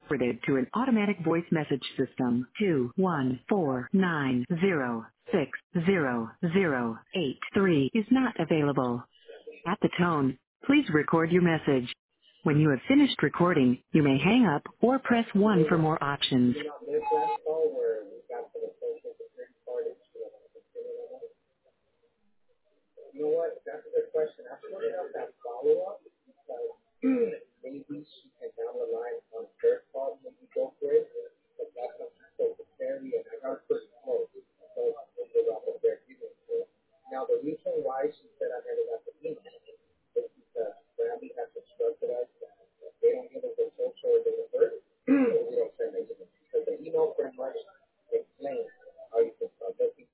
forwarded to an automatic voice message system. 21490600083 is not available. At the tone, please record your message. When you have finished recording, you may hang up or press 1 for more options.